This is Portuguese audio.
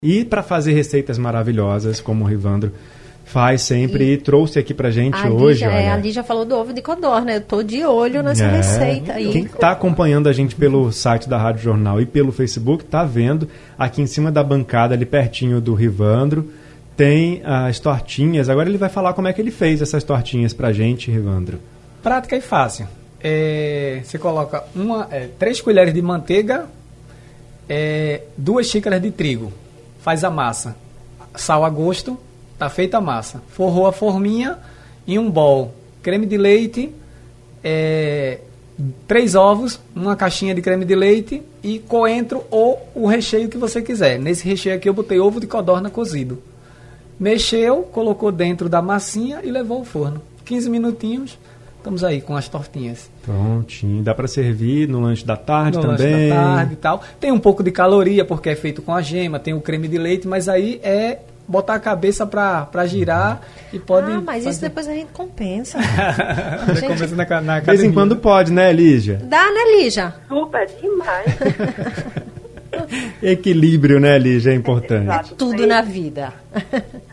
E para fazer receitas maravilhosas, como o Rivandro faz sempre, e trouxe aqui pra gente hoje. A Lígia falou do ovo de codorna, né? Eu tô de olho nessa receita aí. Quem tá acompanhando a gente pelo site da Rádio Jornal e pelo Facebook, tá vendo aqui em cima da bancada, ali pertinho do Rivandro, tem as tortinhas. Agora ele vai falar como é que ele fez essas tortinhas pra gente, Rivandro. Prática e fácil. Você coloca 3 colheres de manteiga, 2 xícaras de trigo. Faz a massa. Sal a gosto, tá feita a massa. Forrou a forminha em um bol. Creme de leite, 3 ovos, uma caixinha de creme de leite e coentro ou o recheio que você quiser. Nesse recheio aqui eu botei ovo de codorna cozido. Mexeu, colocou dentro da massinha e levou ao forno. 15 minutinhos, estamos aí com as tortinhas. Prontinho. Dá para servir no lanche da tarde no também. Lanche da tarde e tal. Tem um pouco de caloria porque é feito com a gema, tem o creme de leite, mas aí é botar a cabeça para girar e pode... mas fazer. Isso depois a gente compensa. Compensa na academia. De vez em quando pode, né, Lígia? Dá, né, Lígia? Super, demais. Equilíbrio, né, Lígia? É importante. É tudo na vida.